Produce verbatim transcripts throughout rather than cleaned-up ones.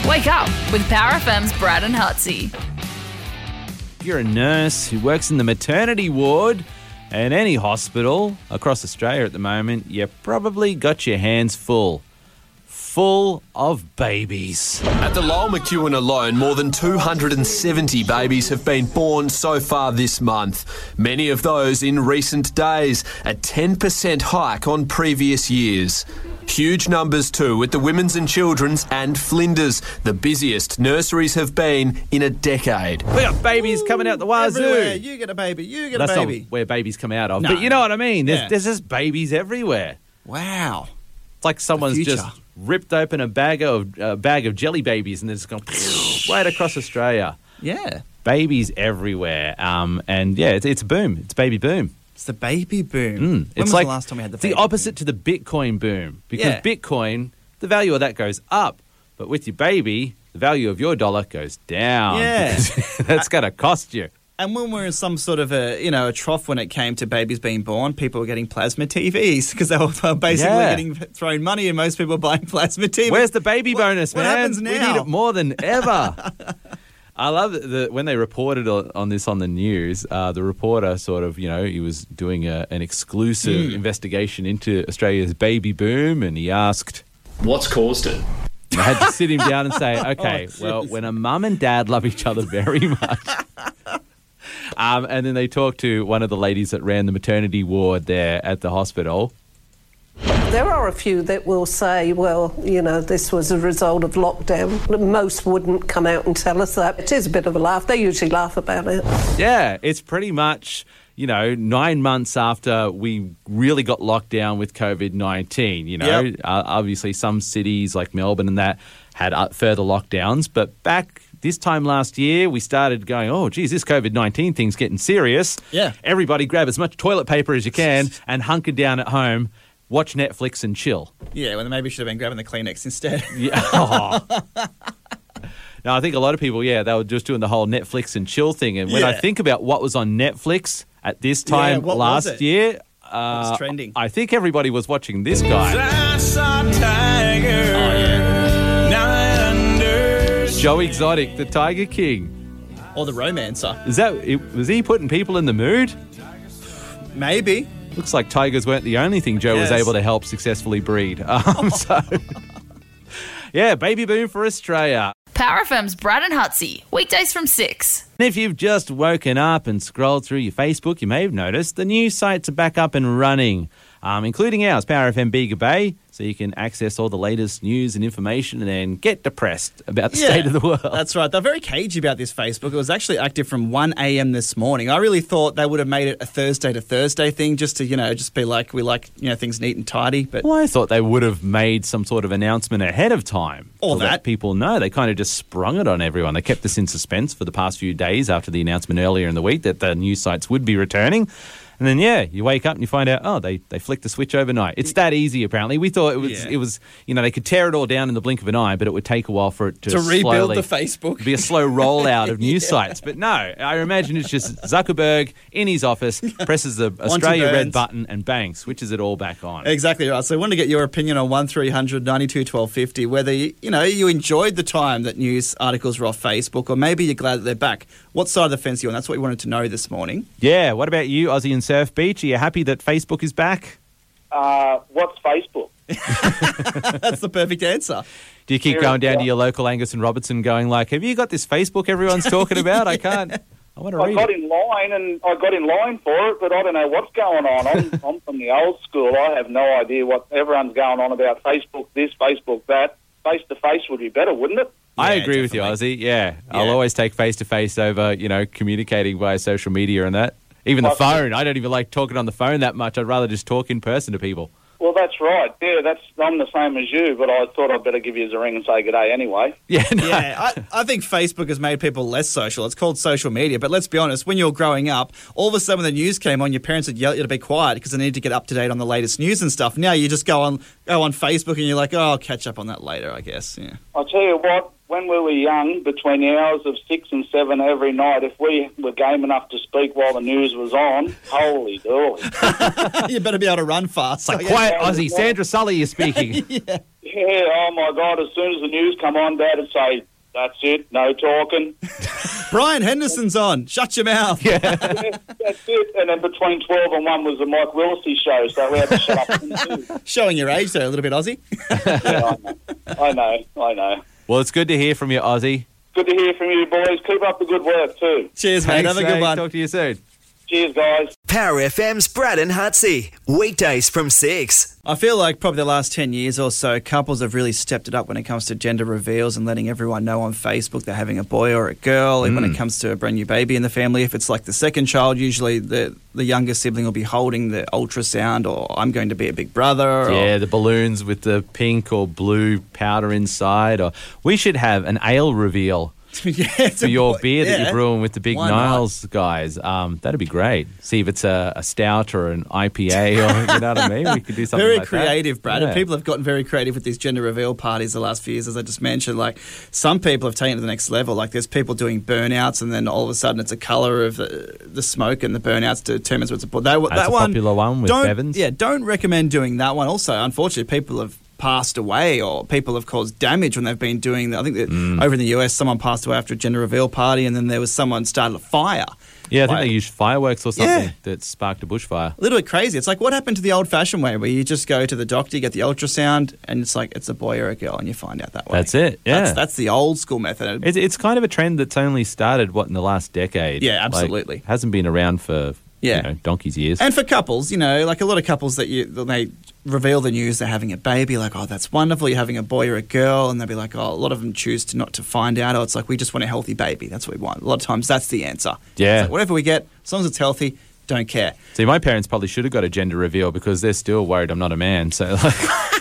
Wake up with Power F M's Brad and Hutsy. If you're a nurse who works in the maternity ward in any hospital across Australia at the moment, you probably got your hands full. Full of babies. At the Lowell McEwen alone, more than two hundred seventy babies have been born so far this month. Many of those in recent days, a ten percent hike on previous years. Huge numbers too with the Women's and Children's and Flinders, the busiest nurseries have been in a decade. We got babies Ooh, coming out the wazoo. Everywhere. You get a baby, you get That's a baby. Not where babies come out of. No. But you know what I mean? There's, Yeah. there's just babies everywhere. Wow. It's like someone's just ripped open a bag of uh, bag of jelly babies and it's gone right across Australia. Yeah. Babies everywhere. Um, and yeah, it's, it's a boom. It's baby boom. It's the baby boom. Mm. When It's was like the last time we had the it's baby the opposite boom? to the Bitcoin boom because Yeah. Bitcoin, the value of that goes up, but with your baby, the value of your dollar goes down. Yeah. because that's going to cost you. And when we're in some sort of a, you know, a trough when it came to babies being born, people were getting plasma T Vs because they were basically Yeah. getting thrown money and most people were buying plasma T Vs. Where's the baby What- bonus, what man? happens We now? need it more than ever. I love that the, when they reported on, on this on the news, uh, the reporter sort of, you know, he was doing a, an exclusive Mm. investigation into Australia's baby boom, and he asked, what's caused it? I had to sit him down and say, okay, Oh, well, jeez. when a mum and dad love each other very much. um, and then they talked to one of the ladies that ran the maternity ward there at the hospital. There are a few that will say, well, you know, this was a result of lockdown. Most wouldn't come out and tell us that. It is a bit of a laugh. They usually laugh about it. Yeah, it's pretty much, you know, nine months after we really got locked down with covid nineteen. You know, Yep. uh, obviously some cities like Melbourne and that had uh, further lockdowns. But back this time last year, we started going, oh, geez, this covid nineteen thing's getting serious. Yeah. Everybody grab as much toilet paper as you can and hunker down at home. Watch Netflix and chill. Yeah, well, they maybe should have been grabbing the Kleenex instead. Yeah. Oh. No, I think a lot of people, yeah, they were just doing the whole Netflix and chill thing. And when I Yeah. think about what was on Netflix at this time what was last it? year, What uh, was trending? I think everybody was watching this guy. Joe Exotic, the Tiger King. Or the Romancer. Is that it, was he putting people in the mood? Maybe. Looks like tigers weren't the only thing Joe was Yes. able to help successfully breed. Um, so, yeah, baby boom for Australia. Power F M's Brad and Hutsy. Weekdays from six. If you've just woken up and scrolled through your Facebook, you may have noticed the news sites are back up and running, um, including ours, Power F M Bega Bay, so you can access all the latest news and information and then get depressed about the Yeah, state of the world. That's right. They're very cagey about this Facebook. It was actually active from one a.m. this morning. I really thought they would have made it a Thursday to Thursday thing just to, you know, just be like, we like, you know, things neat and tidy. But Well, I thought they would have made some sort of announcement ahead of time. Or to let that. people know. They kind of just sprung it on everyone. They kept this in suspense for the past few days after the announcement earlier in the week that the news sites would be returning. And then, yeah, you wake up and you find out, oh, they, they flicked the switch overnight. It's that easy, apparently. We thought it was, Yeah. it was, you know, they could tear it all down in the blink of an eye, but it would take a while for it to, to rebuild slowly the Facebook. be a slow rollout of news sites. But no, I imagine it's just Zuckerberg in his office, presses the Australia red Burns. button and bang, switches it all back on. Exactly right. So I wanted to get your opinion on one three hundred ninety-two twelve fifty, whether, you, you know, you enjoyed the time that news articles were off Facebook, or maybe you're glad that they're back. What side of the fence are you on? That's what we wanted to know this morning. Yeah, what about you, Aussie and Surf Beach? Are you happy that Facebook is back? Uh, what's Facebook? That's the perfect answer. Do you keep Here going it down to is. your local Angus and Robertson going like, have you got this Facebook everyone's talking about? I can't, I want to I read got it. in line and I got in line for it, but I don't know what's going on. I'm, I'm from the old school. I have no idea what everyone's going on about. Facebook this, Facebook that. Face to face would be better, wouldn't it? I Yeah, agree definitely. with you, Aussie. Yeah, I'll Yeah. always take face-to-face over, you know, communicating via social media and that. Even the Like- phone. I don't even like talking on the phone that much. I'd rather just talk in person to people. Well, that's right. Yeah, that's I'm the same as you, but I thought I'd better give you a ring and say good day anyway. Yeah, no. Yeah, I, I think Facebook has made people less social. It's called social media. But let's be honest, when you're growing up, all of a sudden when the news came on, your parents would yell at you to be quiet because they need to get up to date on the latest news and stuff. Now you just go on go on Facebook and you're like, oh, I'll catch up on that later, I guess. Yeah. I'll tell you what, when we were young, between the hours of six and seven every night, if we were game enough to speak while the news was on, holy dooly. You better be able to run fast. It's like, So, yeah. quiet, Aussie. Sandra Sully is speaking. Yeah. Yeah, oh my God, as soon as the news come on, Dad would say, that's it, no talking. Brian Henderson's on. Shut your mouth. Yeah, that's it. And then between twelve and one was the Mike Willisy show, so we had to shut up. Too. Showing your age there, a little bit Aussie. Yeah, I know, I know, I know. Well, it's good to hear from you, Aussie. Good to hear from you, boys. Keep up the good work, too. Cheers, mate. Thanks, Have a good mate. one. Talk to you soon. Cheers, guys. Power F M's Brad and Hutsy. Weekdays from six. I feel like probably the last ten years or so, couples have really stepped it up when it comes to gender reveals and letting everyone know on Facebook they're having a boy or a girl. And when it comes to a brand new baby in the family, if it's like the second child, usually the, the younger sibling will be holding the ultrasound, or I'm going to be a big brother. Or, Yeah, the balloons with the pink or blue powder inside. Or we should have an ale reveal. yeah, it's For a your boy. beer that Yeah. you're brewing with the Big Why not? Niles guys. Um, that'd be great. See if it's a, a stout or an I P A or, you know what I mean? We could do something Very like creative, that. Brad. Yeah. And people have gotten very creative with these gender reveal parties the last few years, as I just mentioned. Like, some people have taken it to the next level. Like, there's people doing burnouts, and then all of a sudden it's a colour of the, the smoke, and the burnouts determines what's a boy. That, That's that a one, popular one with don't, Bevins. Yeah, don't recommend doing that one. Also, unfortunately, people have passed away, or people have caused damage when they've been doing that. I think that Mm. over in the U S, someone passed away after a gender reveal party, and then there was someone started a fire. Yeah, I think Like- they used fireworks or something Yeah. that sparked a bushfire. A little bit crazy. It's like, what happened to the old-fashioned way where you just go to the doctor, you get the ultrasound, and it's like it's a boy or a girl, and you find out that way. That's it, yeah. That's, that's the old school method. It's, it's kind of a trend that's only started, what, in the last decade? Yeah, Like, absolutely. hasn't been around for, Yeah. you know, donkey's years. And for couples, you know, like a lot of couples that you they reveal the news they're having a baby, like, oh, that's wonderful, you're having a boy or a girl, and they'll be like, oh, a lot of them choose to not to find out. Oh, it's like, we just want a healthy baby. That's what we want. A lot of times that's the answer. Yeah. It's like, whatever we get, as long as it's healthy, don't care. See, my parents probably should have got a gender reveal because they're still worried I'm not a man. So, like,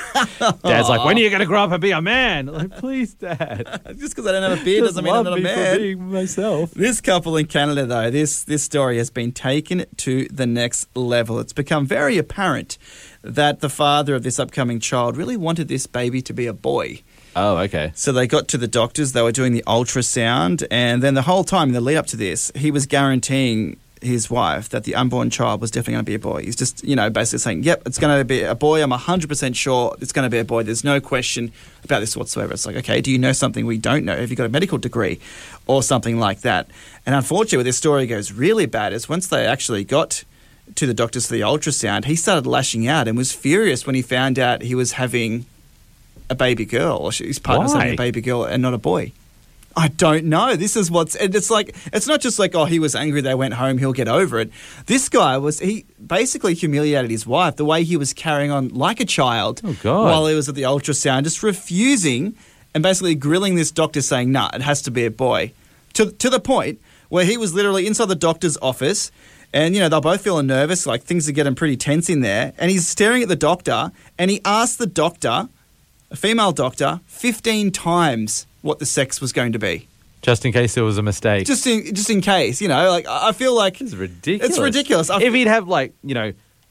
Dad's like, when are you going to grow up and be a man? Like, please, Dad. Just because I don't have a beard doesn't mean I'm love not a me for man. being myself. This couple in Canada, though, this, this story has been taken to the next level. It's become very apparent that the father of this upcoming child really wanted this baby to be a boy. Oh, okay. So they got to the doctors, they were doing the ultrasound, and then the whole time in the lead up to this, he was guaranteeing his wife that the unborn child was definitely going to be a boy. He's just, you know, basically saying, yep, it's going to be a boy. I'm one hundred percent sure it's going to be a boy. There's no question about this whatsoever. It's like, okay, do you know something we don't know? Have you got a medical degree or something like that? And unfortunately, where this story goes really bad is once they actually got to the doctors for the ultrasound, he started lashing out and was furious when he found out he was having a baby girl, or his partner's Why? having a baby girl and not a boy. I don't know. This is what's, and it's like, it's not just like, oh, he was angry, they went home, he'll get over it. This guy was, he basically humiliated his wife, the way he was carrying on like a child Oh, God. while he was at the ultrasound, just refusing and basically grilling this doctor saying, nah, it has to be a boy. To, to the point where he was literally inside the doctor's office and, you know, they're both feeling nervous, like things are getting pretty tense in there. And he's staring at the doctor and he asked the doctor, a female doctor, fifteen times what the sex was going to be. Just in case there was a mistake. Just in, just in case, you know, like I I feel like It's ridiculous. It's ridiculous. I- If he'd have, like, you know,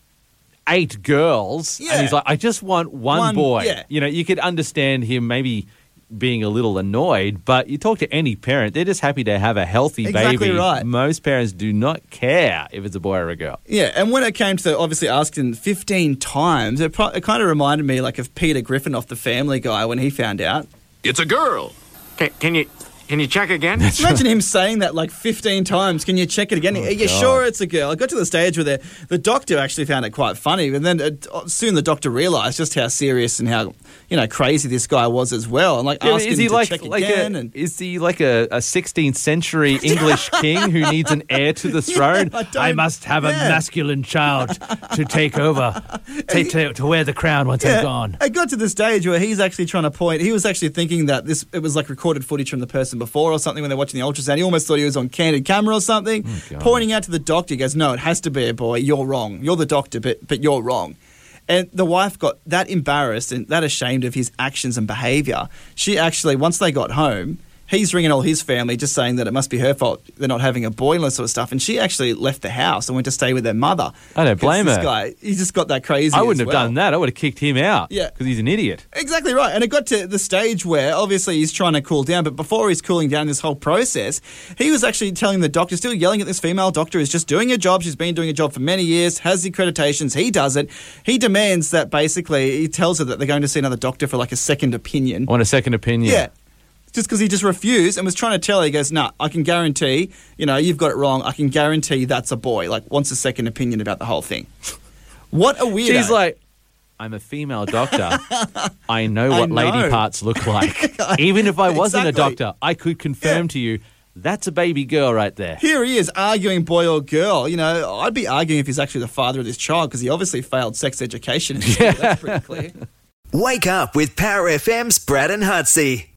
eight girls, Yeah. and he's like, I just want one, One- boy. yeah. You know, you could understand him maybe being a little annoyed, but you talk to any parent, they're just happy to have a healthy Exactly baby. right. Most parents do not care if it's a boy or a girl. Yeah, and when it came to obviously asking fifteen times, it, pro- it kind of reminded me like of Peter Griffin off The Family Guy when he found out. It's a girl. Can, can you can you check again? Imagine him saying that like fifteen times. Can you check it again? Are you God. sure it's a girl? I got to the stage where the, the doctor actually found it quite funny, and then uh, soon the doctor realised just how serious and how, you know, crazy this guy was as well. And like Yeah, asking is him he to like, check like again. a, and is he like a, a sixteenth century English king who needs an heir to the throne? I don't- I must have a yeah. masculine child to take over, take, to, to wear the crown once I'm gone. It got to the stage where he's actually trying to point. He was actually thinking that this it was like recorded footage from the person before or something when they're watching the ultrasound. He almost thought he was on candid camera or something. God. Pointing out to the doctor, he goes, "No, it has to be a boy. You're wrong. You're the doctor, but but you're wrong." And the wife got that embarrassed and that ashamed of his actions and behaviour. She actually, once they got home, he's ringing all his family just saying that it must be her fault they're not having a boy and all that sort of stuff. And she actually left the house and went to stay with her mother. I don't blame this her. Guy, he just got that crazy I wouldn't as have well. done that. I would have kicked him out. Yeah. Because he's an idiot. Exactly right. And it got to the stage where obviously he's trying to cool down, but before he's cooling down this whole process, he was actually telling the doctor, still yelling at this female doctor, who's just doing her job. She's been doing a job for many years, has the accreditations, he does it. He demands that basically, he tells her that they're going to see another doctor for like a second opinion. I want a second opinion. Yeah. Just because he just refused and was trying to tell her, he goes, nah, I can guarantee, you know, you've got it wrong. I can guarantee that's a boy. Like, wants a second opinion about the whole thing. What a weirdo. She's like, I'm a female doctor. I know I what lady know. parts look like. Even if I wasn't Exactly. a doctor, I could confirm Yeah. to you that's a baby girl right there. Here he is arguing boy or girl. You know, I'd be arguing if he's actually the father of this child because he obviously failed sex education. In school. That's pretty clear. Wake up with Power F M's Brad and Hutsey.